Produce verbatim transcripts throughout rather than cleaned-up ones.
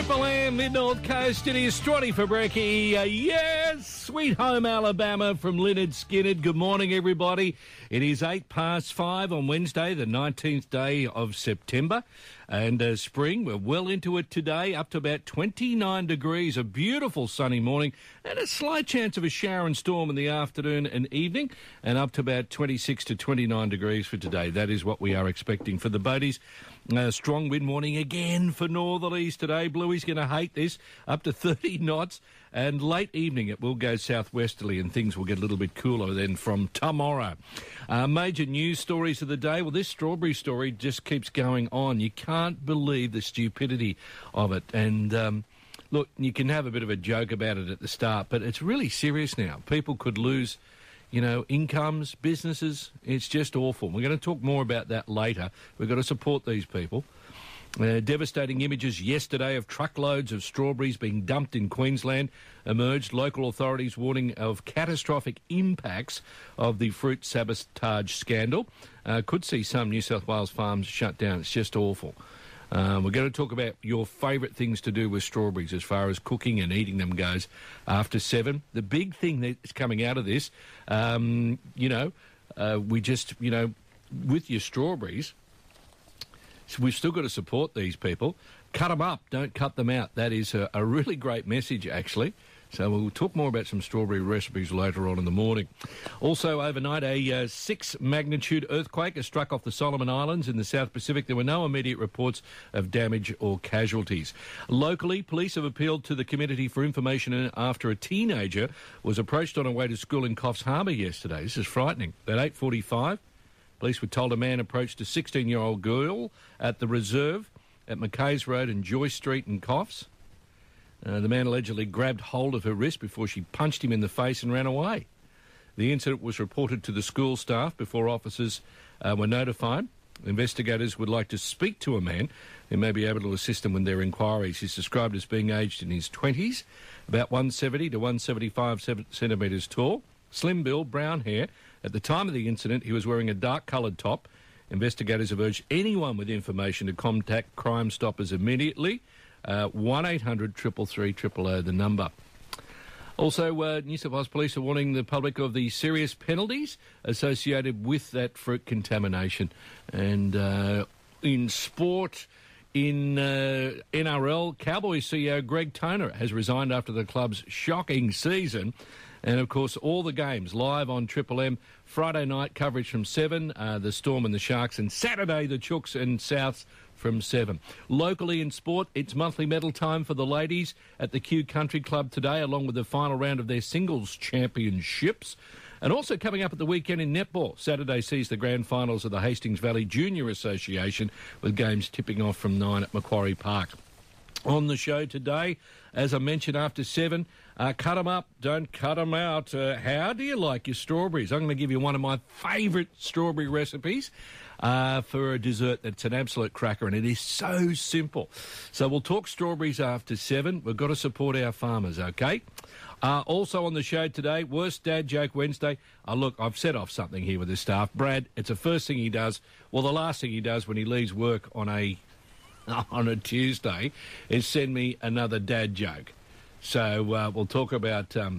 Triple M, Mid-North Coast. It is Strawny for Brekkie. Uh, yes, sweet home Alabama from Lynyrd Skynyrd. Good morning, everybody. It is eight past five on Wednesday, the nineteenth day of September. And uh, spring, we're well into it today, up to about twenty-nine degrees. A beautiful sunny morning and a slight chance of a shower and storm in the afternoon and evening. And up to about twenty-six to twenty-nine degrees for today. That is what we are expecting for the boaties. Uh, strong wind warning again for northerlies today. Bluey's going to hate this. Up to thirty knots. And late evening it will go southwesterly and things will get a little bit cooler then from tomorrow. Uh, major news stories of the day. Well, this strawberry story just keeps going on. You can't believe the stupidity of it. And um, look, you can have a bit of a joke about it at the start, but it's really serious now. People could lose, you know, incomes, businesses. It's just awful. We're going to talk more about that later. We've got to support these people. Uh, devastating images yesterday of truckloads of strawberries being dumped in Queensland emerged. Local authorities warning of catastrophic impacts of the fruit sabotage scandal. Uh, could see some New South Wales farms shut down. It's just awful. Um, we're going to talk about your favourite things to do with strawberries as far as cooking and eating them goes after seven. The big thing that's coming out of this, um, you know, uh, we just, you know, with your strawberries, so we've still got to support these people. Cut them up, don't cut them out. That is a, a really great message, actually. So we'll talk more about some strawberry recipes later on in the morning. Also, overnight, a uh, six-magnitude earthquake has struck off the Solomon Islands in the South Pacific. There were no immediate reports of damage or casualties. Locally, police have appealed to the Committee for Information after a teenager was approached on her way to school in Coffs Harbour yesterday. This is frightening. At eight forty-five, police were told a man approached a sixteen-year-old girl at the Reserve at McKays Road and Joyce Street in Coffs. Uh, the man allegedly grabbed hold of her wrist before she punched him in the face and ran away. The incident was reported to the school staff before officers uh, were notified. Investigators would like to speak to a man who may be able to assist them with their inquiries. He's described as being aged in his twenties, about one seventy to one seventy-five centimetres tall, slim build, brown hair. At the time of the incident, he was wearing a dark-coloured top. Investigators have urged anyone with information to contact Crime Stoppers immediately. Uh, one eight hundred three three three zero zero, the number. Also, uh, New South Wales Police are warning the public of the serious penalties associated with that fruit contamination. And uh, in sport, in uh, N R L, Cowboys C E O Greg Toner has resigned after the club's shocking season. And, of course, all the games live on Triple M. Friday night coverage from seven, uh, the Storm and the Sharks. And Saturday, the Chooks and Souths from seven. Locally in sport, it's monthly medal time for the ladies at the Kew Country Club today, along with the final round of their singles championships. And also coming up at the weekend in netball, Saturday sees the grand finals of the Hastings Valley Junior Association, with games tipping off from nine at Macquarie Park. On the show today, as I mentioned, after seven, uh, cut them up, don't cut them out. Uh, how do you like your strawberries? I'm going to give you one of my favourite strawberry recipes uh, for a dessert that's an absolute cracker, and it is so simple. So we'll talk strawberries after seven. We've got to support our farmers, okay? Uh, also on the show today, Worst Dad Joke Wednesday. Uh, look, I've set off something here with the staff. Brad, it's the first thing he does, well, the last thing he does when he leaves work on a on a Tuesday is send me another dad joke. So uh, we'll talk about... Um,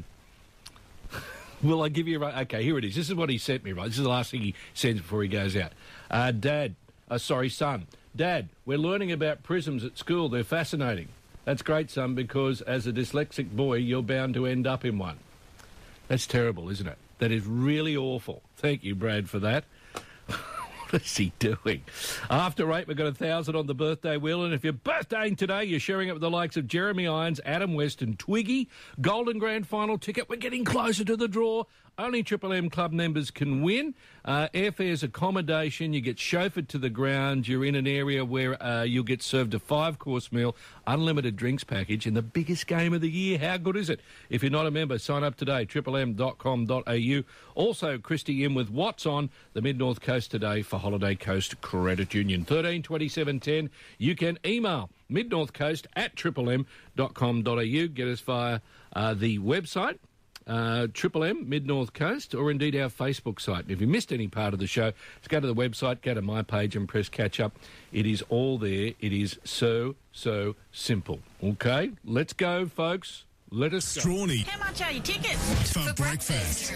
will I give you... a Okay, here it is. This is what he sent me, right? This is the last thing he sends before he goes out. Uh, Dad, uh, sorry, son. Dad, we're learning about prisms at school. They're fascinating. That's great, son, because as a dyslexic boy, you're bound to end up in one. That's terrible, isn't it? That is really awful. Thank you, Brad, for that. What is he doing? After eight, we've got a thousand on the birthday wheel, and if you're birthdaying today, you're sharing it with the likes of Jeremy Irons, Adam West and Twiggy. Golden Grand Final ticket. We're getting closer to the draw. Only Triple M Club members can win. Uh, airfare's accommodation. You get chauffeured to the ground. You're in an area where uh, you'll get served a five-course meal, unlimited drinks package, and the biggest game of the year. How good is it? If you're not a member, sign up today, triple m dot com dot a u. Also, Christy in with What's On the Mid-North Coast today for Holiday Coast Credit Union. thirteen twenty-seven ten. You can email midnorthcoast at triple m dot com dot a u. Get us via uh, the website. uh, Triple M, Mid-North Coast, or indeed our Facebook site. And if you missed any part of the show, just go to the website, go to my page and press catch up. It is all there. It is so, so simple. Okay, let's go, folks. Let us go. Strawny. How much are your tickets? For, for breakfast.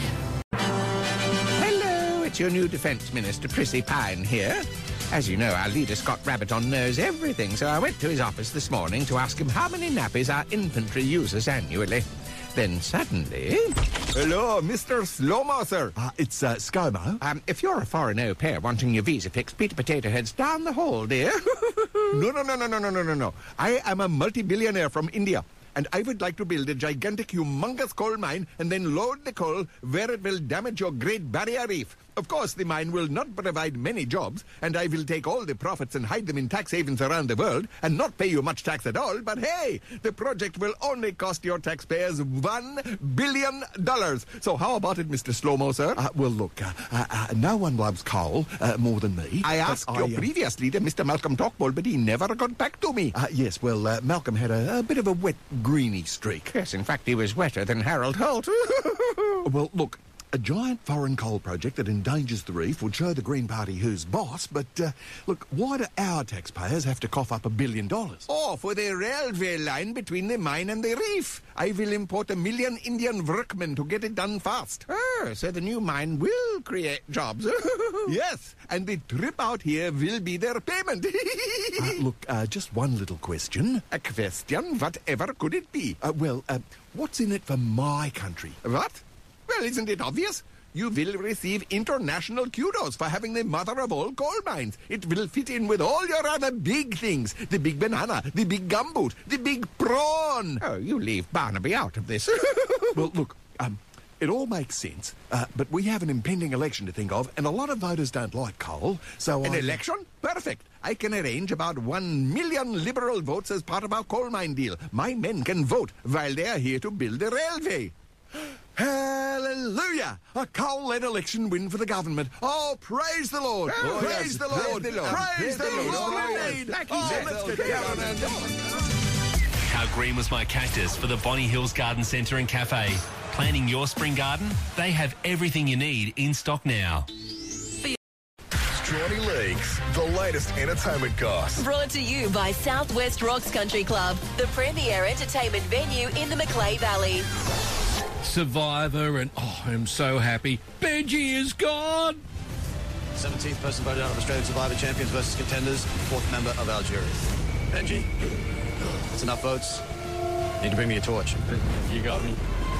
Hello, it's your new Defence Minister, Prissy Pine here. As you know, our leader, Scott Rabbiton, knows everything, so I went to his office this morning to ask him how many nappies our infantry uses annually. Then suddenly... Hello, Mister Slow-Mo, sir. Uh, it's uh, ScoMo. Um, if you're a foreign au pair wanting your visa fixed, Peter Potato Head's down the hall, dear. No, no, no, no, no, no, no, no, no. I am a multi-billionaire from India, and I would like to build a gigantic, humongous coal mine and then load the coal where it will damage your Great Barrier Reef. Of course, the mine will not provide many jobs, and I will take all the profits and hide them in tax havens around the world and not pay you much tax at all. But hey, the project will only cost your taxpayers one billion dollars. So how about it, Mister Slow-Mo, sir? Uh, well, look, uh, uh, uh, no one loves coal uh, more than me. I but asked your I, uh, previous leader, Mister Malcolm Tocqueville, but he never got back to me. Uh, yes, well, uh, Malcolm had a, a bit of a wet, greeny streak. Yes, in fact, he was wetter than Harold Holt. Well, look, a giant foreign coal project that endangers the reef would show the Green Party who's boss, but, uh, look, why do our taxpayers have to cough up a billion dollars? Oh, for the railway line between the mine and the reef. I will import a million Indian workmen to get it done fast. Oh, so the new mine will create jobs. Yes, and the trip out here will be their payment. uh, look, uh, just one little question. A question? Whatever could it be? Uh, well, uh, what's in it for my country? What? Well, isn't it obvious? You will receive international kudos for having the mother of all coal mines. It will fit in with all your other big things. The big banana, the big gumboot, the big prawn. Oh, you leave Barnaby out of this. Well, look, um, it all makes sense, uh, but we have an impending election to think of, and a lot of voters don't like coal, so An I... election? Perfect. I can arrange about one million Liberal votes as part of our coal mine deal. My men can vote while they are here to build the railway. Hallelujah! A coal-led election win for the government. Oh, praise the Lord! Oh, praise, yes, the Lord. praise the Lord! Praise the Praise the Lord! Lord. indeed. Like he Oh, said, let's oh, get yeah. down and How green was my cactus for the Bonnie Hills Garden Centre and Cafe? Planning your spring garden? They have everything you need in stock now. Strawny Leagues, the latest entertainment goss. Brought to you by Southwest Rocks Country Club, the premier entertainment venue in the Macleay Valley. Survivor, and oh, I'm so happy. Benji is gone. seventeenth person voted out of Australian Survivor Champions versus Contenders, fourth member of our jury. Benji, that's enough votes. You need to bring me a torch. You got me.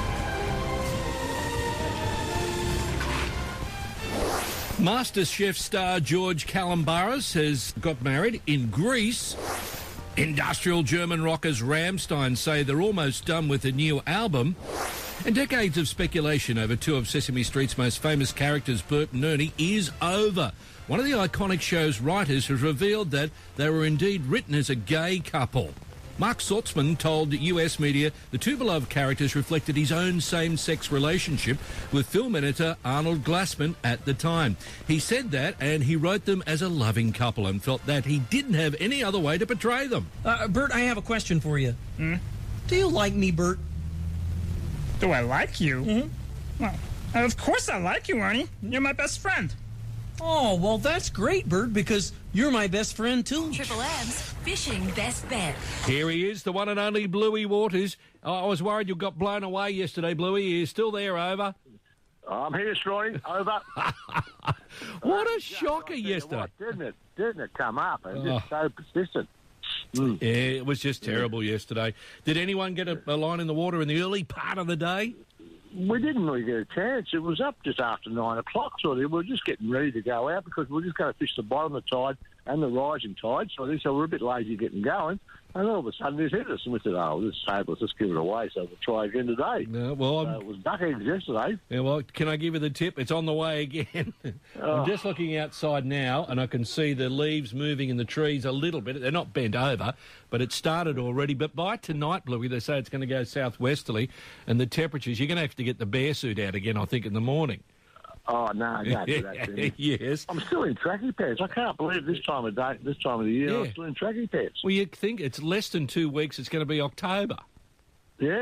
MasterChef star George Kalambaris has got married in Greece. Industrial German rockers Rammstein say they're almost done with a new album. And decades of speculation over two of Sesame Street's most famous characters, Bert and Ernie, is over. One of the iconic show's writers has revealed that they were indeed written as a gay couple. Mark Saltzman told U S media the two beloved characters reflected his own same-sex relationship with film editor Arnold Glassman at the time. He said that, and he wrote them as a loving couple and felt that he didn't have any other way to portray them. Uh, Bert, I have a question for you. Hmm? Do you like me, Bert? Do I like you? Mm-hmm. Well, of course I like you, Ernie. You're my best friend. Oh, well, that's great, Bert, because you're my best friend, too. Triple M's Fishing Best Bet. Here he is, the one and only Bluey Waters. Oh, I was worried you got blown away yesterday, Bluey. Are you still there, over? I'm here, Strawny. Over. What a shocker yesterday. What, didn't it? Didn't it come up? It's Oh. just so persistent. Mm. Yeah, it was just terrible yesterday. Did anyone get a, a line in the water in the early part of the day? We didn't really get a chance. It was up just after nine o'clock, sort of. We were just getting ready to go out because we were just going to fish the bottom of the tide and the rising tide, so so we were a bit lazy getting going. And all of a sudden it hit us, and we said, oh, this is safe, let's just give it away, so we'll try again today. No, well, so I'm, it was duck eggs yesterday. yeah, well, can I give you the tip? It's on the way again. Oh. I'm just looking outside now, and I can see the leaves moving in the trees a little bit. They're not bent over, but it started already. But by tonight, Bluey, they say it's going to go southwesterly, and the temperatures, you're going to have to get the bear suit out again, I think, in the morning. Oh, no, don't do that to me. Yes. I'm still in tracky pants. I can't believe this time of day, this time of the year, Yeah. I'm still in tracky pants. Well, you'd think it's less than two weeks, it's going to be October. Yes.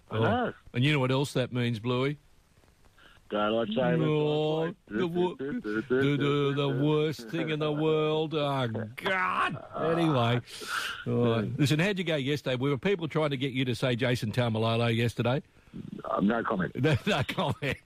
I know. And you know what else that means, Bluey? Daylight saving. Oh, the, wo- the, the, the worst thing in the world. Oh, God. Anyway. Oh, listen, how'd you go yesterday? Were people trying to get you to say Jason Taumalolo yesterday? Uh, no comment. No, no comment.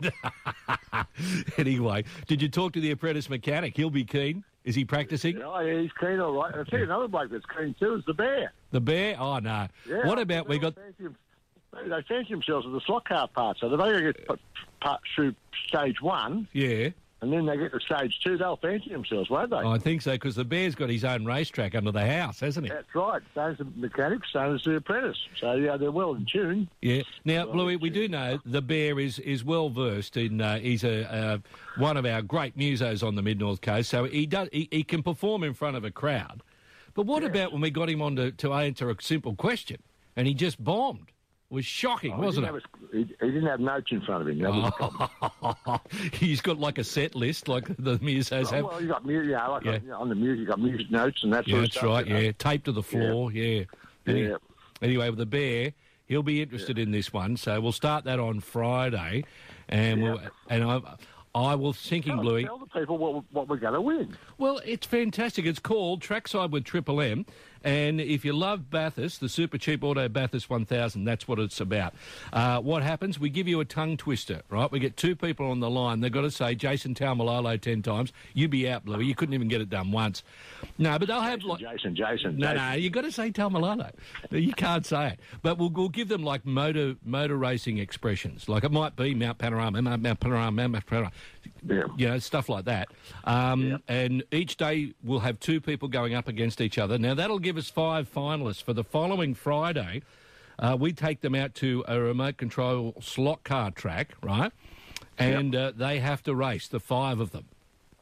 Anyway, did you talk to the apprentice mechanic? He'll be keen. Is he practicing? Oh, yeah, he's keen, all right. And I tell you another bloke that's keen too is the Bear. The Bear? Oh, no. Yeah, what about we got... They fancy themselves with the slot car part, so they've only got to get part through stage one. Yeah. And then they get to stage two, they'll fancy themselves, won't they? I think so, because the Bear's got his own racetrack under the house, hasn't he? That's right. Same as the mechanic, same as the apprentice. So, yeah, they're well in tune. Yeah. Now, well Bluey, we do know the Bear is, is well versed in. Uh, he's a uh, one of our great musos on the Mid North Coast, so he does he, he can perform in front of a crowd. But what yeah. about when we got him on to, to answer a simple question and he just bombed? It was shocking, oh, wasn't he it? A, he, he didn't have notes in front of him. That was the problem. He's got like a set list, like the musos oh, have. Well, you got music, yeah, like yeah. On, on the music, you got music notes and that yeah, sort of that's stuff. right, You know? yeah. Taped to the floor, yeah. Yeah. Any, yeah. Anyway, with the Bear, he'll be interested yeah. in this one, so we'll start that on Friday, and yeah. we'll and I. I was thinking, tell, Bluey... Tell the people what, what we're going to win. Well, it's fantastic. It's called Trackside with Triple M, and if you love Bathurst, the super cheap auto Bathurst one thousand, that's what it's about. Uh, what happens? We give you a tongue twister, right? We get two people on the line. They've got to say Jason Taumalolo ten times. You'd be out, Bluey. You couldn't even get it done once. No, but they'll have... Jason, like Jason, Jason. No, Jason. no, you've got to say Taumalolo. You can't say it. But we'll, we'll give them, like, motor motor racing expressions. Like, it might be Mount Panorama, Mount Panorama, Mount Panorama. Yeah. You know, stuff like that. Um, yeah. And each day we'll have two people going up against each other. Now, that'll give us five finalists. For the following Friday, uh, we take them out to a remote control slot car track, right? And yep. uh, they have to race, the five of them.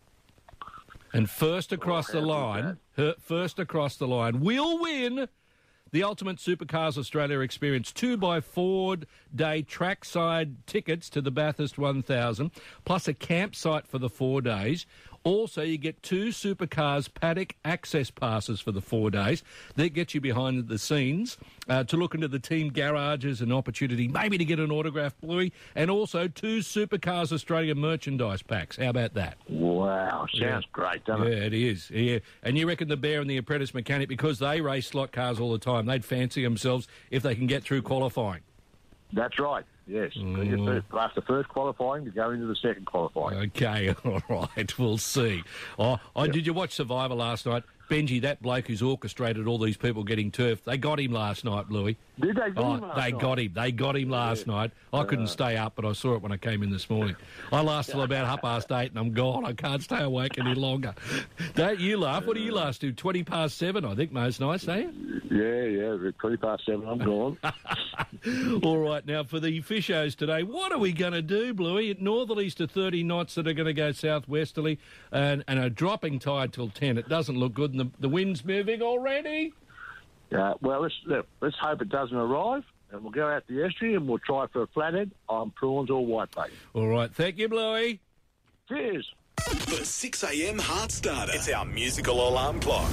And first across oh, the line, her, first across the line will win the Ultimate Supercars Australia Experience two by four day trackside tickets to the Bathurst one thousand, plus a campsite for the four days. Also, you get two Supercars paddock access passes for the four days. That gets you behind the scenes uh, to look into the team garages and opportunity maybe to get an autograph, Bluey, and also two Supercars Australia merchandise packs. How about that? Wow, sounds yeah. great, doesn't yeah, it? Yeah, it is. Yeah. And you reckon the Bear and the Apprentice Mechanic, because they race slot cars all the time, they'd fancy themselves if they can get through qualifying? That's right. Yes, mm. after first qualifying to go into the second qualifying. Okay, all right, we'll see. Oh, oh yep. Did you watch Survivor last night? Benji, that bloke who's orchestrated all these people getting turfed, they got him last night, Bluey. Did they get oh, him last They night? got him. They got him last yeah. night. I couldn't uh, stay up, but I saw it when I came in this morning. I lasted till about half past eight, and I'm gone. I can't stay awake any longer. Don't you laugh? What do you last do? Twenty past seven, I think, most nights, don't you? Yeah, yeah. Twenty past seven, I'm gone. All right, now for the fishos today, what are we going to do, Bluey? Northerlies to thirty knots that are going to go southwesterly, and, and a dropping tide till ten. It doesn't look good, and the, the wind's moving already. Uh, well, let's let's hope it doesn't arrive, and we'll go out the estuary and we'll try for a flathead on prawns or whitebait. All right, thank you, Bluey. Cheers. The six a.m. Heart Starter. It's our musical alarm clock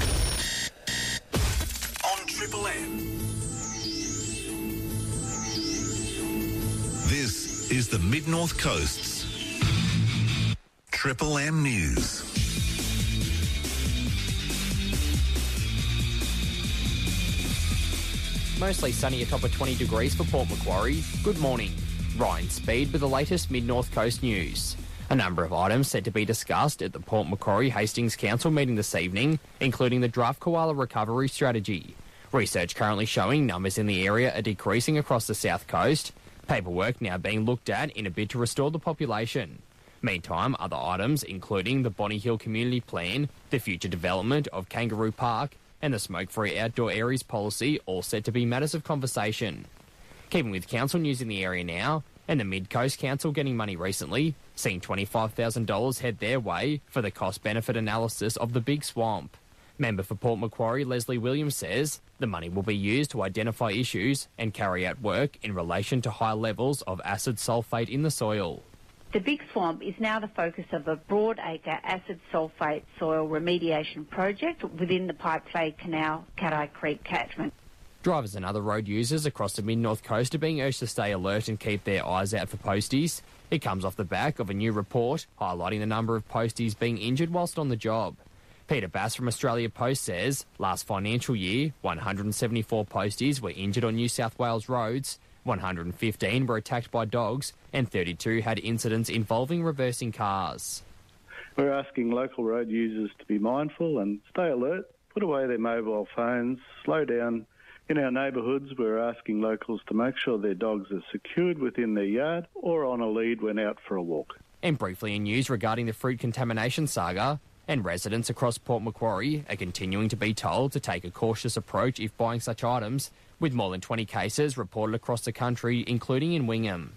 on Triple M. This is the Mid North Coast's Triple M News. Mostly sunny atop of twenty degrees for Port Macquarie. Good morning. Ryan Speed with the latest Mid-North Coast news. A number of items set to be discussed at the Port Macquarie Hastings Council meeting this evening, including the draft koala recovery strategy. Research currently showing numbers in the area are decreasing across the south coast. Paperwork now being looked at in a bid to restore the population. Meantime, other items including the Bonnie Hill Community Plan, the future development of Kangaroo Park, and the smoke-free outdoor areas policy all set to be matters of conversation. Keeping with council news in the area now, and the Mid-Coast Council getting money recently, seeing twenty-five thousand dollars head their way for the cost-benefit analysis of the Big Swamp. Member for Port Macquarie Leslie Williams says the money will be used to identify issues and carry out work in relation to high levels of acid sulphate in the soil. The Big Swamp is now the focus of a broad-acre acid sulphate soil remediation project within the Pipe Clay Canal Cattai Creek catchment. Drivers and other road users across the mid-north coast are being urged to stay alert and keep their eyes out for posties. It comes off the back of a new report highlighting the number of posties being injured whilst on the job. Peter Bass from Australia Post says last financial year, one hundred seventy-four posties were injured on New South Wales roads, one hundred fifteen were attacked by dogs, and thirty-two had incidents involving reversing cars. We're asking local road users to be mindful and stay alert, put away their mobile phones, slow down. In our neighbourhoods, we're asking locals to make sure their dogs are secured within their yard or on a lead when out for a walk. And briefly in news regarding the fruit contamination saga, and residents across Port Macquarie are continuing to be told to take a cautious approach if buying such items, with more than twenty cases reported across the country, including in Wingham.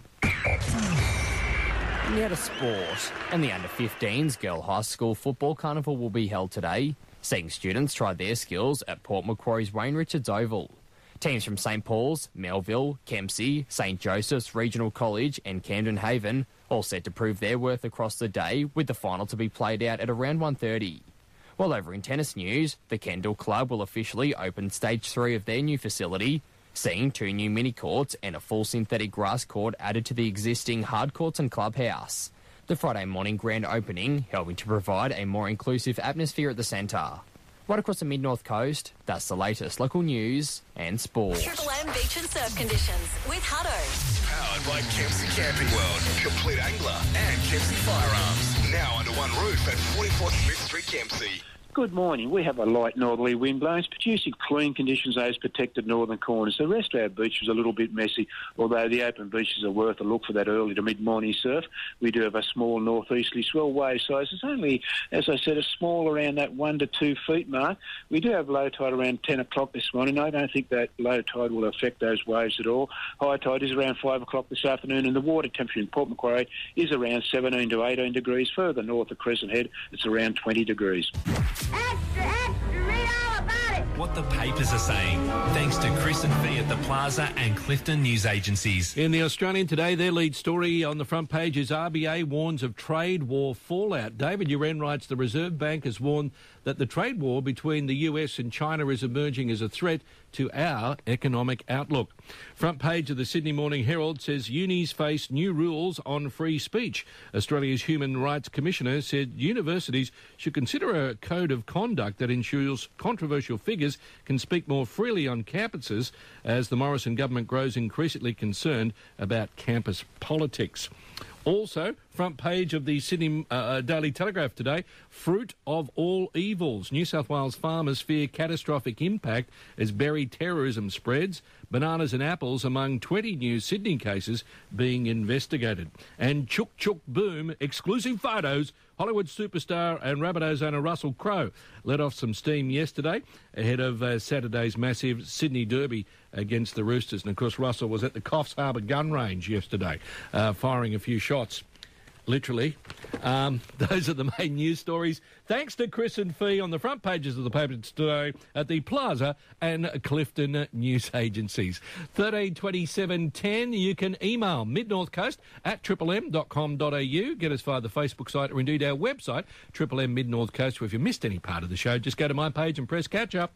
Now to sport, and the under fifteens Girl High School Football Carnival will be held today, seeing students try their skills at Port Macquarie's Wayne Richards Oval. Teams from St Paul's, Melville, Kempsey, St Joseph's Regional College and Camden Haven all set to prove their worth across the day, with the final to be played out at around one thirty. While over in tennis news, the Kendall Club will officially open stage three of their new facility, seeing two new mini courts and a full synthetic grass court added to the existing hard courts and clubhouse. The Friday morning grand opening helping to provide a more inclusive atmosphere at the centre. Right across the mid-north coast, that's the latest local news and sport. Triple M Beach and Surf Conditions with Hutto. Powered by Kempsey Camping World, Complete Angler and Kempsey Firearms. Now under one roof at forty-four Smith Street, Kempsey. Good morning. We have a light northerly wind blowing, producing clean conditions those protected northern corners. The rest of our beach is a little bit messy, although the open beaches are worth a look for that early to mid-morning surf. We do have a small northeasterly swell wave size. It's only, as I said, a small around that one to two feet mark. We do have low tide around ten o'clock this morning. I don't think that low tide will affect those waves at all. High tide is around five o'clock this afternoon, and the water temperature in Port Macquarie is around seventeen to eighteen degrees. Further north of Crescent Head, it's around twenty degrees. Extra, extra, read all about it. What the papers are saying, thanks to Chris and Fee at the Plaza and Clifton News Agencies. In the Australian today, their lead story on the front page is R B A warns of trade war fallout. David Uren writes the Reserve Bank has warned that the trade war between the U S and China is emerging as a threat to our economic outlook. Front page of the Sydney Morning Herald says unis face new rules on free speech. Australia's Human Rights Commissioner said universities should consider a code of conduct that ensures controversial figures can speak more freely on campuses as the Morrison government grows increasingly concerned about campus politics. Also, front page of the Sydney uh, Daily Telegraph today, fruit of all evils. New South Wales farmers fear catastrophic impact as berry terrorism spreads. Bananas and apples among twenty new Sydney cases being investigated. And Chook Chook Boom, exclusive photos. Hollywood superstar and Rabbitohs owner Russell Crowe let off some steam yesterday ahead of uh, Saturday's massive Sydney Derby against the Roosters. And, of course, Russell was at the Coffs Harbour gun range yesterday, uh, firing a few shots. Literally. Um, those are the main news stories. Thanks to Chris and Fee on the front pages of the papers today at the Plaza and Clifton News Agencies. thirteen twenty-seven ten, you can email midnorthcoast at triple m dot com dot a u. Get us via the Facebook site or indeed our website, Triple M Mid North Coast. If you missed any part of the show, just go to my page and press catch up.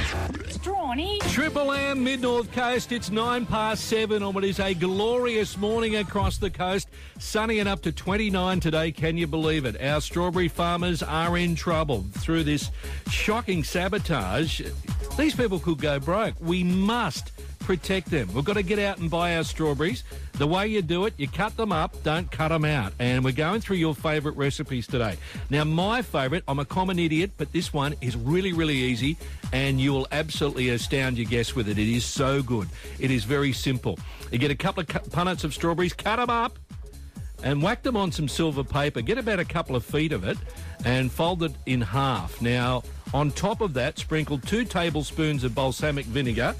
Strawny. Triple M Mid North Coast, it's nine past seven on what is a glorious morning across the coast. Sunny and up to twenty-nine today, can you believe it? Our strawberry farmers are in trouble through this shocking sabotage. These people could go broke. We must protect them. We've got to get out and buy our strawberries. The way you do it, you cut them up, don't cut them out. And we're going through your favourite recipes today. Now, my favourite, I'm a common idiot, but this one is really, really easy, and you will absolutely astound your guests with it. It is so good. It is very simple. You get a couple of punnets of strawberries, cut them up, and whack them on some silver paper. Get about a couple of feet of it and fold it in half. Now, on top of that, sprinkle two tablespoons of balsamic vinegar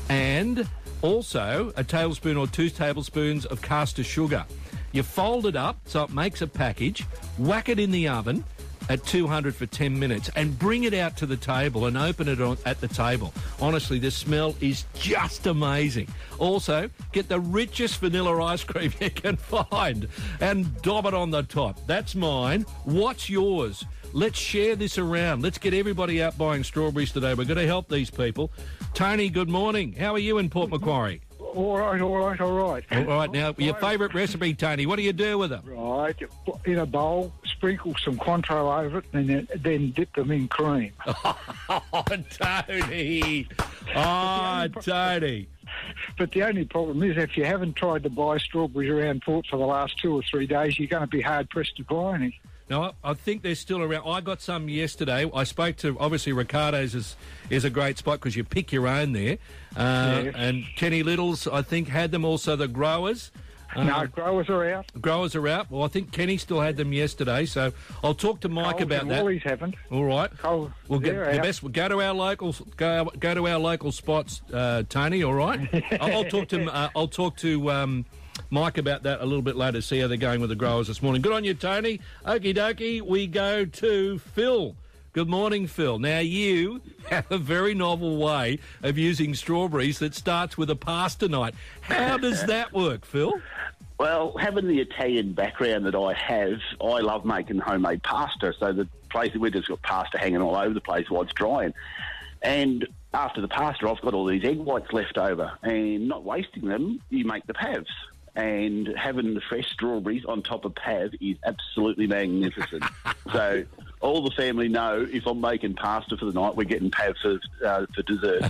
and also a tablespoon or two tablespoons of caster sugar. You fold it up so it makes a package, whack it in the oven at two hundred for ten minutes and bring it out to the table and open it on, at the table. Honestly, the smell is just amazing. Also, get the richest vanilla ice cream you can find and dob it on the top. That's mine. What's yours? Let's share this around. Let's get everybody out buying strawberries today. We're going to help these people. Tony, good morning. How are you in Port Macquarie? All right, all right, all right. All right, now, your favourite recipe, Tony, what do you do with them? Right, in a bowl, sprinkle some Cointreau over it, and then, then dip them in cream. Oh, Tony. Oh, Tony. But the only problem is if you haven't tried to buy strawberries around Port for the last two or three days, you're going to be hard-pressed to buy any. No, I think they're still around. I got some yesterday. I spoke to, obviously, Ricardo's is, is a great spot because you pick your own there. Uh, Yes. And Kenny Little's, I think, had them also, the growers. Uh, No, growers are out. Growers are out. Well, I think Kenny still had them yesterday, so I'll talk to Mike Coles about and that. Woolies haven't. All right. Coles, We'll get they're the out. best. We'll go to our local go go to our local spots, uh, Tony. All right. I'll, I'll talk to uh, I'll talk to um, Mike about that a little bit later. See how they're going with the growers this morning. Good on you, Tony. Okie dokie. We go to Phil. Good morning, Phil. Now, you have a very novel way of using strawberries that starts with a pasta night. How does that work, Phil? Well, having the Italian background that I have, I love making homemade pasta. So the place we've just got pasta hanging all over the place while it's drying. And after the pasta, I've got all these egg whites left over. And not wasting them, you make the pavs. And having the fresh strawberries on top of pav is absolutely magnificent. So all the family know if I'm making pasta for the night, we're getting pav for, uh, for dessert.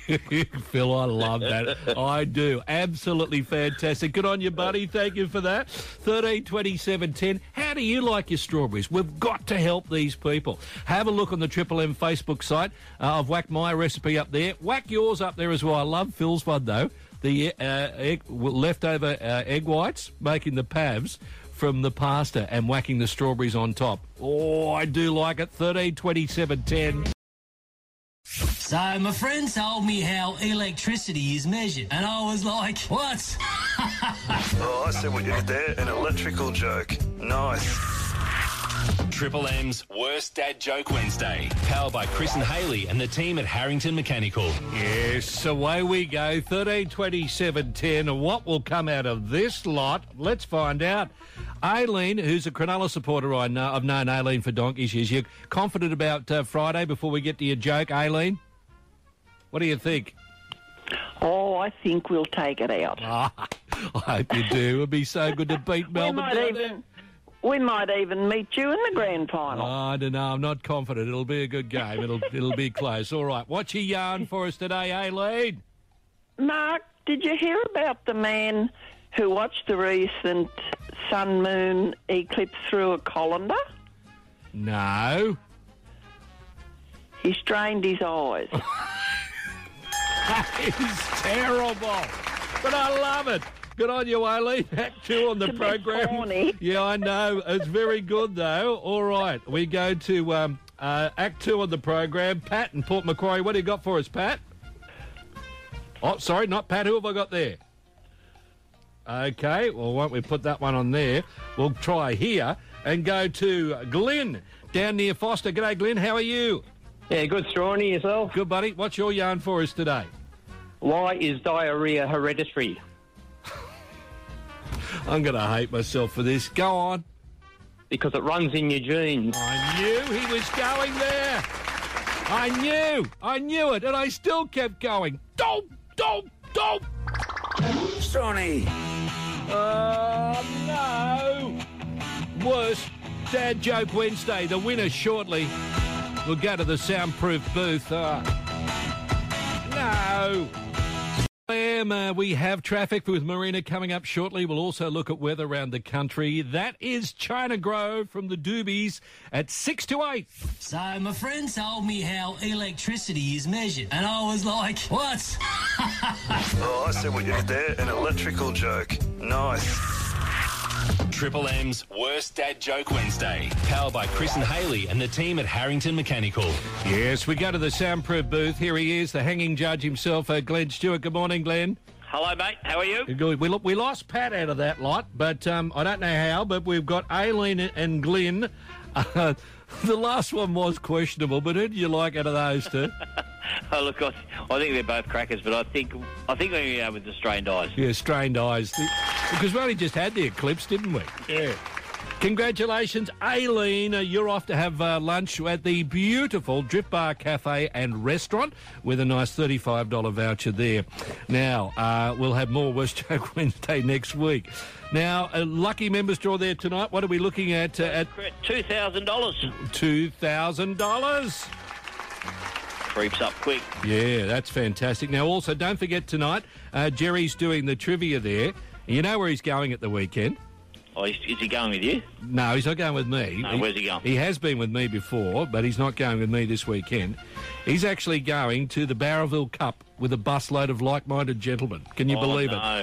Phil, I love that. I do. Absolutely fantastic. Good on you, buddy. Thank you for that. thirteen twenty-seven ten. How do you like your strawberries? We've got to help these people. Have a look on the Triple M Facebook site. Uh, I've whacked my recipe up there. Whack yours up there as well. I love Phil's one, though. The uh, egg, leftover uh, egg whites, making the pavs from the pasta and whacking the strawberries on top. Oh, I do like it. thirteen twenty-seven ten. So my friend told me how electricity is measured, and I was like, what? Oh, I see what you did there. An electrical joke. Nice. Triple M's Worst Dad Joke Wednesday. Powered by Chris and Haley and the team at Harrington Mechanical. Yes, away we go. thirteen twenty-seven ten. And what will come out of this lot? Let's find out. Aileen, who's a Cronulla supporter, I know. I've known Aileen for donkey's years. You confident about uh, Friday before we get to your joke, Aileen? What do you think? Oh, I think we'll take it out. Ah, I hope you do. It would be so good to beat Melbourne. we might down even we might even meet you in the grand final. Oh, I don't know. I'm not confident. It'll be a good game. It'll it'll be close. All right. What's your yarn for us today, Aileen? Mark, did you hear about the man who watched the recent sun-moon eclipse through a colander? No. He strained his eyes. That is terrible. But I love it. Good on you, Aileen. Act two on the It's a bit program. corny. Yeah, I know. It's very good, though. All right. We go to um, uh, Act two on the program. Pat and Port Macquarie. What do you got for us, Pat? Oh, sorry, not Pat. Who have I got there? Okay. Well, won't we put that one on there? We'll try here and go to Glenn down near Foster. G'day, Glenn. How are you? Yeah, good, Strawny. Yourself? Good, buddy. What's your yarn for us today? Why is diarrhea hereditary? I'm going to hate myself for this. Go on. Because it runs in your genes. I knew he was going there. I knew. I knew it, and I still kept going. Don't, don't, don't. Strawny. Oh, no. Worst Dad Joke Wednesday. The winner shortly. We'll go to the soundproof booth. Uh, no. Um, uh, we have traffic with Marina coming up shortly. We'll also look at weather around the country. That is China Grove from the Doobies at six to eight. So my friend told me how electricity is measured, and I was like, what? Oh, I see what you did there. An electrical joke. Nice. Triple M's Worst Dad Joke Wednesday. Powered by Chris and Haley and the team at Harrington Mechanical. Yes, we go to the soundproof booth. Here he is, the hanging judge himself, uh, Glenn Stewart. Good morning, Glenn. Hello, mate. How are you? Good. We, we lost Pat out of that lot, but um, I don't know how, but we've got Aileen and Glenn. Uh, the last one was questionable, but who do you like out of those two? Oh, look, I, I think they're both crackers, but I think I think we're going to go with the strained eyes. Yeah, strained eyes. Because we only just had the eclipse, didn't we? Yeah. Congratulations, Aileen. Uh, you're off to have uh, lunch at the beautiful Drip Bar Cafe and Restaurant with a nice thirty-five dollars voucher there. Now, uh, we'll have more West Joke Wednesday next week. Now, a lucky members draw there tonight. What are we looking at? Uh, at two thousand dollars. two thousand dollars. Creeps up quick. Yeah, that's fantastic. Now, also, don't forget tonight, uh, Jerry's doing the trivia there. You know where he's going at the weekend? Oh, is, is he going with you? No, he's not going with me. No, where's he going? He has been with me before, but he's not going with me this weekend. He's actually going to the Barraville Cup with a busload of like-minded gentlemen. Can you oh, believe no.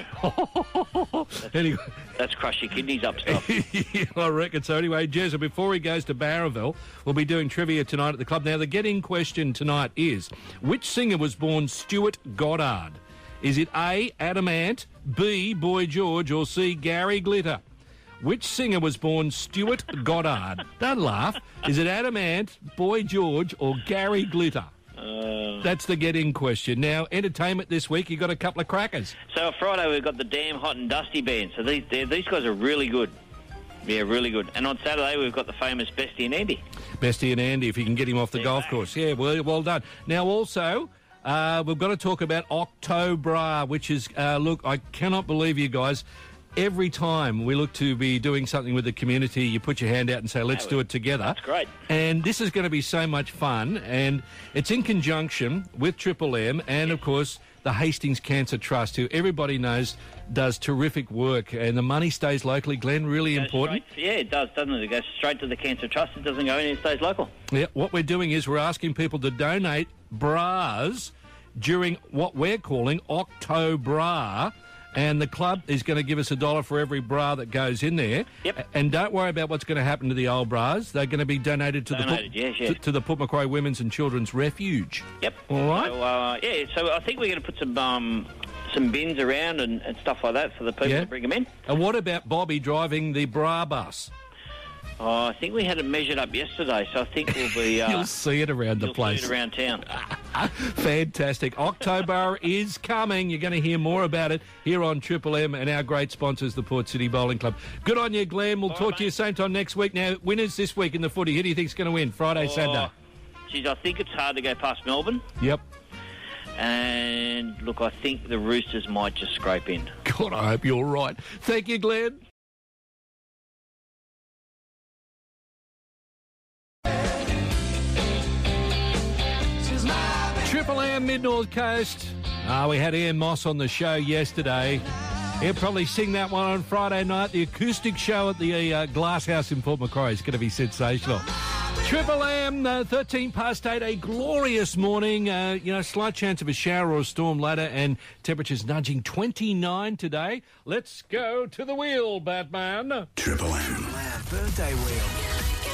it? that's, anyway. that's crush your kidneys up stuff. Yeah, I reckon so. Anyway, Jezza, before he goes to Barraville, we'll be doing trivia tonight at the club. Now, the get-in question tonight is, which singer was born Stuart Goddard? Is it A, Adam Ant, B, Boy George, or C, Gary Glitter? Which singer was born Stuart Goddard? Don't laugh. Is it Adam Ant, Boy George, or Gary Glitter? Uh, That's the get-in question. Now, entertainment this week, you got a couple of crackers. So Friday we've got the Damn Hot and Dusty band. So these these guys are really good. Yeah, really good. And on Saturday we've got the famous Bestie and Andy. Bestie and Andy, if you can get him off the golf course. Yeah, well, well done. Now, also, uh, we've got to talk about Octobra, which is, uh, look, I cannot believe you guys. Every time we look to be doing something with the community, you put your hand out and say, let's do it together. That's great. And this is going to be so much fun. And it's in conjunction with Triple M and, of course, the Hastings Cancer Trust, who everybody knows does terrific work. And the money stays locally. Glenn, really important. Straight, yeah, it does, doesn't it? It goes straight to the Cancer Trust. It doesn't go in, it stays local. Yeah, what we're doing is we're asking people to donate bras during what we're calling Octobra. And the club is going to give us a dollar for every bra that goes in there. Yep. And don't worry about what's going to happen to the old bras. They're going to be donated to donated, the yes, yes. To, to the Port Macquarie Women's and Children's Refuge. Yep. All right. So, uh, yeah, so I think we're going to put some um, some bins around and, and stuff like that for the people Yeah. to bring them in. And what about Bobby driving the bra bus? Oh, I think we had it measured up yesterday, so I think we'll be... Uh, You'll see it around the you'll place. see it around town. Fantastic. October is coming. You're going to hear more about it here on Triple M and our great sponsors, the Port City Bowling Club. Good on you, Glenn. We'll All talk right, to you same time next week. Now, winners this week in the footy. Who do you think's going to win? Friday, Oh, Saturday? Geez, I think it's hard to go past Melbourne. Yep. And, look, I think the Roosters might just scrape in. God, I hope you're right. Thank you, Glenn. Triple M, Mid-North Coast. Uh, we had Ian Moss on the show yesterday. He'll probably sing that one on Friday night. The acoustic show at the uh, Glass House in Port Macquarie is going to be sensational. Triple M, uh, thirteen past eight, a glorious morning. Uh, you know, slight chance of a shower or a storm later, and temperatures nudging twenty-nine today. Let's go to the wheel, Batman. Triple M. Birthday wheel.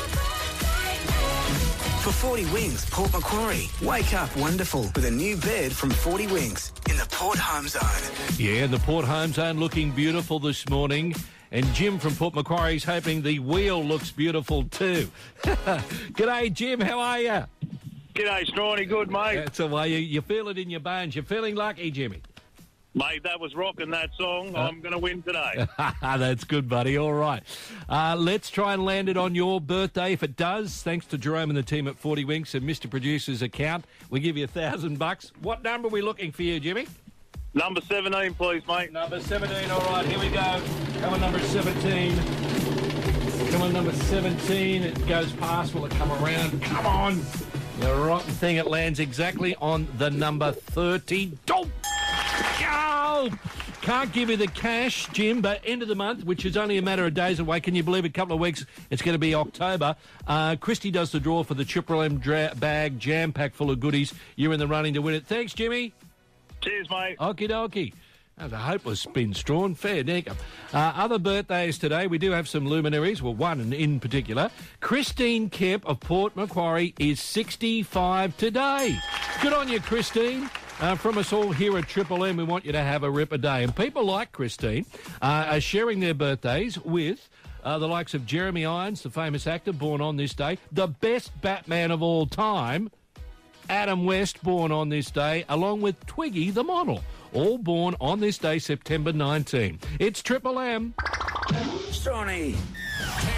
For forty Wings, Port Macquarie. Wake up wonderful with a new bed from forty Wings in the Port Home Zone. Yeah, the Port Home Zone looking beautiful this morning. And Jim from Port Macquarie is hoping the wheel looks beautiful too. G'day, Jim. How are you? G'day, Strawny. Good, mate. That's the way you, you feel it in your bones. You're feeling lucky, Jimmy. Mate, that was rocking, that song. Uh, I'm going to win today. That's good, buddy. All right. Uh, let's try and land it on your birthday. If it does, thanks to Jerome and the team at forty Winks and Mister Producer's account, we give you a thousand bucks. What number are we looking for you, Jimmy? Number seventeen, please, mate. Number seventeen. All right, here we go. Come on, number seventeen. Come on, number seventeen. It goes past. Will it come around? Come on. The rotten thing. It lands exactly on the number thirty. Don't. Oh, can't give you the cash, Jim, but end of the month, which is only a matter of days away. Can you believe a couple of weeks it's going to be October? Uh, Christy does the draw for the Triple M dra- bag, jam-pack full of goodies. You're in the running to win it. Thanks, Jimmy. Cheers, mate. Okie dokie. That was a hopeless spin, Strawn. Fair dinkum. Uh, other birthdays today, we do have some luminaries. Well, one in particular. Christine Kemp of Port Macquarie is sixty-five today. Good on you, Christine. Uh, from us all here at Triple M, we want you to have a ripper day. And people like Christine uh, are sharing their birthdays with uh, the likes of Jeremy Irons, the famous actor, born on this day, the best Batman of all time, Adam West, born on this day, along with Twiggy, the model, all born on this day, September nineteenth. It's Triple M. Strawny. Cam's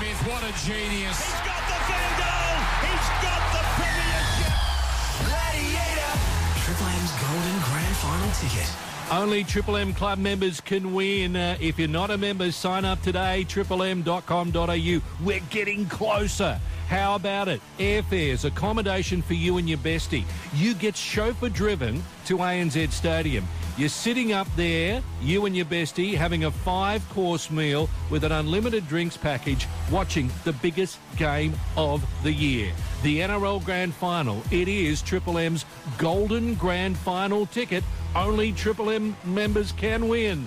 Smith, what a genius. He's got the field goal. He's got the premiership. Gladiator. Triple M's Golden Grand Final ticket. Only Triple M Club members can win. Uh, if you're not a member, sign up today, triple m dot com dot a u. We're getting closer. How about it? Airfares, accommodation for you and your bestie. You get chauffeur-driven to A N Z Stadium. You're sitting up there, you and your bestie, having a five-course meal with an unlimited drinks package, watching the biggest game of the year. The N R L Grand Final. It is Triple M's Golden Grand Final ticket. Only Triple M members can win.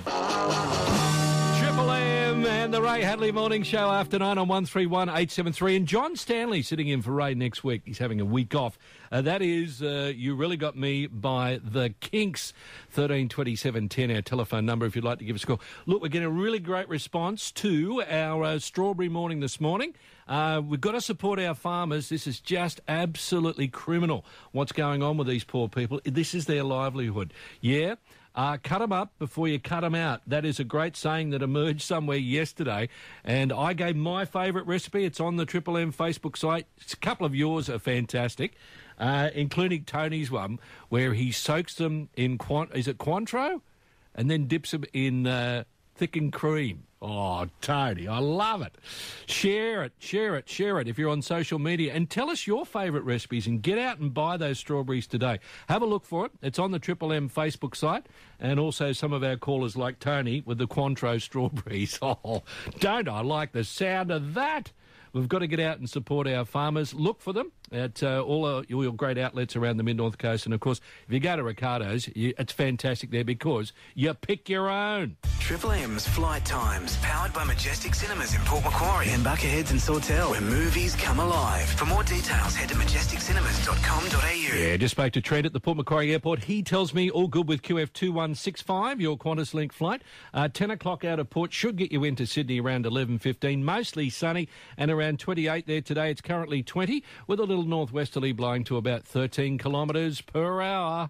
Triple M and the Ray Hadley Morning Show after nine on one three one eight seven three. And John Stanley sitting in for Ray next week. He's having a week off. Uh, that is uh, You Really Got Me by The Kinks. thirteen twenty-seven ten, our telephone number if you'd like to give us a call. Look, we're getting a really great response to our uh, Strawberry Morning this morning. Uh, we've got to support our farmers. This is just absolutely criminal what's going on with these poor people. This is their livelihood. Yeah? Uh, cut them up before you cut them out. That is a great saying that emerged somewhere yesterday. And I gave my favourite recipe. It's on the Triple M Facebook site. It's a couple of yours are fantastic, uh, including Tony's one, where he soaks them in, Quant- is it Cointreau? And then dips them in uh, thickened cream. Oh, Tony, I love it. Share it, share it, share it if you're on social media. And tell us your favourite recipes and get out and buy those strawberries today. Have a look for it. It's on the Triple M Facebook site. And also some of our callers like Tony with the Cointreau strawberries. Oh, don't I like the sound of that? We've got to get out and support our farmers. Look for them at uh, all, uh, all your great outlets around the Mid-North Coast. And, of course, if you go to Ricardo's, you, it's fantastic there because you pick your own. Triple M's Flight Times, powered by Majestic Cinemas in Port Macquarie and Buckerheads and Sawtell, where movies come alive. For more details, head to majestic cinemas dot com dot a u. Yeah, just spoke to Trent at the Port Macquarie Airport. He tells me all good with Q F two one six five, your Qantas Link flight. Uh, ten o'clock out of port should get you into Sydney around eleven fifteen. Mostly sunny and around twenty-eight there today. It's currently twenty with a little northwesterly blowing to about thirteen kilometres per hour.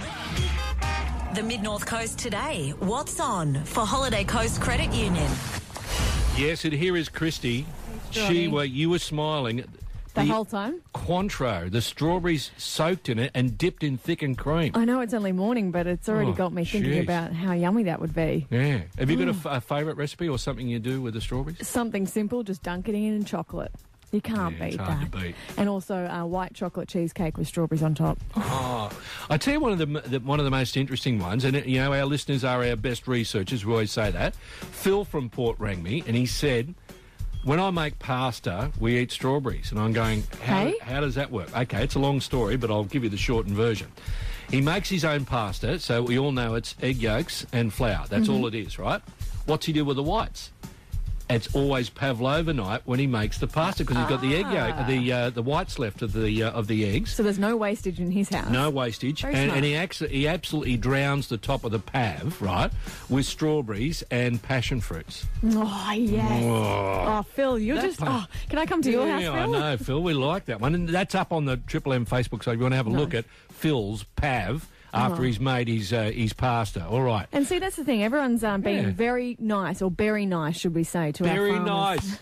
The Mid-North Coast today. What's on for Holiday Coast Credit Union? Yes, and here is Christy. She, well, you were smiling. The, the whole time? Cointreau, the strawberries soaked in it and dipped in thickened cream. I know it's only morning, but it's already Oh, got me thinking geez. about how yummy that would be. Yeah. Have you got a, Mm. f- a favourite recipe or something you do with the strawberries? Something simple, just dunk it in chocolate. You can't Yeah, it's beat hard that. to beat. And also uh, white chocolate cheesecake with strawberries on top. Oh, I tell you one of the, the one of the most interesting ones, and you know our listeners are our best researchers. We always say that. Phil from Port rang me, and he said, "When I make pasta, we eat strawberries." And I'm going, "How, Hey? how does that work?" Okay, it's a long story, but I'll give you the shortened version. He makes his own pasta, so we all know it's egg yolks and flour. That's Mhm. all it is, right? What's he do with the whites? It's always pavlova night when he makes the pasta because he's got the egg yolk, Ah. the uh, the whites left of the uh, of the eggs. So there's no wastage in his house. No wastage, Very and, smart. and he, acts, he absolutely drowns the top of the pav, right, with strawberries and passion fruits. Oh, yes. Oh. Oh, Phil, you're That just... part- Oh, can I come to your house, Yeah, Phil? I know, Phil. We like that one, and that's up on the Triple M Facebook. So if you want to have a look Nice. at Phil's pav after Oh. he's made his uh, his pasta. All right, And see, that's the thing. Everyone's um, being Yeah. very nice, or very nice, should we say, to very our farmers. nice.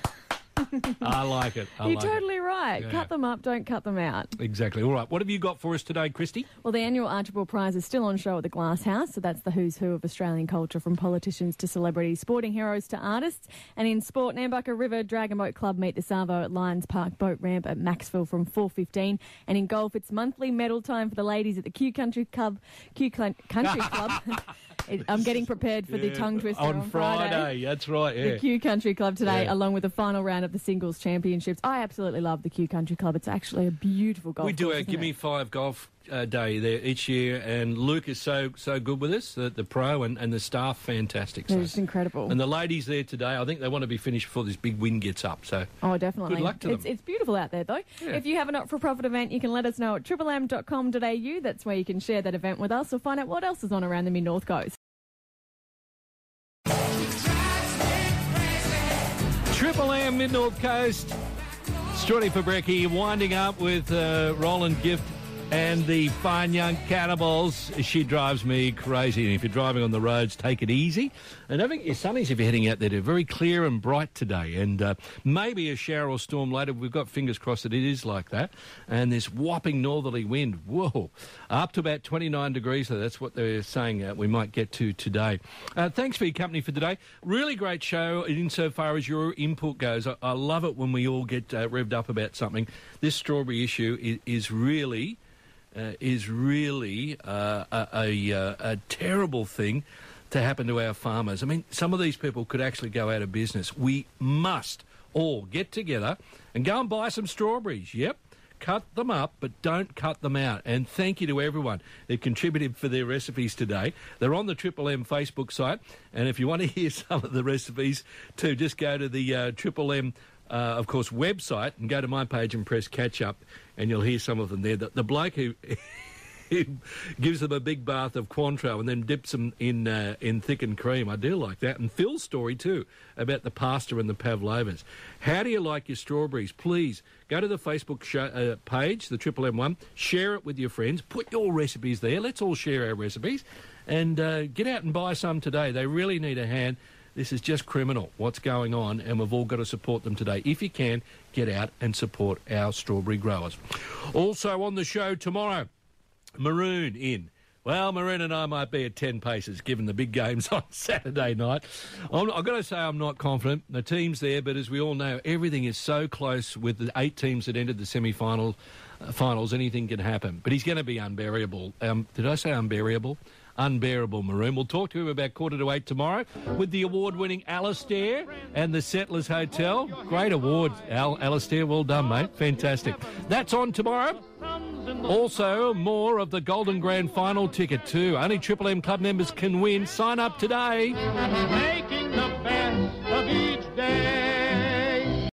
I like it. I You're like it. totally right. Yeah. Cut them up, don't cut them out. Exactly. All right. What have you got for us today, Christy? Well, the annual Archibald Prize is still on show at the Glass House, so that's the who's who of Australian culture, from politicians to celebrities, sporting heroes to artists. And in sport, Nambucca River Dragon Boat Club meet the Savo at Lions Park Boat Ramp at Maxville from four fifteen. And in golf, it's monthly medal time for the ladies at the Q Country Club. Q Cl- Country Club. It- I'm getting prepared for the Yeah, tongue twister on, on Friday. That's right. Yeah. The Q Country Club today, Yeah. along with the final round of the singles championships. I absolutely love the Q Country Club. It's actually a beautiful golf we do course, our isn't Give it? Me Five golf uh, day there each year, and Luke is so so good with us, the, the pro, and, and the staff, fantastic. They're So- just incredible. And the ladies there today, I think they want to be finished before this big wind gets up. So Oh, definitely. Good luck to it's, them. it's beautiful out there, though. Yeah. If you have a not-for-profit event, you can let us know at triple m dot com dot a u. That's where you can share that event with us or find out what else is on around the Mid-North Coast. Triple M Mid-North Coast. Strutty for Brekkie, winding up with uh, Roland Gift and the Fine Young Cannibals. She drives me crazy. And if you're driving on the roads, take it easy. And I think your sunnies, if you're heading out there, they're very clear and bright today. And uh, maybe a shower or storm later. We've got fingers crossed that it is like that. And this whopping northerly wind, whoa, up to about twenty-nine degrees. So that's what they're saying uh, we might get to today. Uh, thanks for your company for today. Really great show insofar as your input goes. I, I love it when we all get uh, revved up about something. This strawberry issue is, is really... Uh, is really uh, a, a, a terrible thing to happen to our farmers. I mean, some of these people could actually go out of business. We must all get together and go and buy some strawberries. Yep, cut them up, but don't cut them out. And thank you to everyone that contributed for their recipes today. They're on the Triple M Facebook site, and if you want to hear some of the recipes too, just go to the uh, Triple M Uh, of course, website and go to my page and press catch up, and you'll hear some of them there. The, the bloke who, who gives them a big bath of Cointreau and then dips them in uh, in thickened cream, I do like that. And Phil's story too about the pasta and the pavlovas. How do you like your strawberries? Please go to the Facebook show, uh, page, the Triple M one, share it with your friends, put your recipes there. Let's all share our recipes, and uh, get out and buy some today. They really need a hand. This is just criminal, what's going on, and we've all got to support them today. If you can, get out and support our strawberry growers. Also on the show tomorrow, Maroon in. Well, Maroon and I might be at ten paces, given the big games on Saturday night. I'm, I've got to say I'm not confident. The team's there, but as we all know, everything is so close with the eight teams that entered the semi-final uh, finals, anything can happen. But he's going to be unbearable. Um, did I say unbearable? Unbearable, Maroon. We'll talk to him about quarter to eight tomorrow with the award-winning Alistair and the Settlers Hotel. Great award, Al. Alistair. Well done, mate. Fantastic. That's on tomorrow. Also, more of the Golden Grand Final ticket too. Only Triple M Club members can win. Sign up today.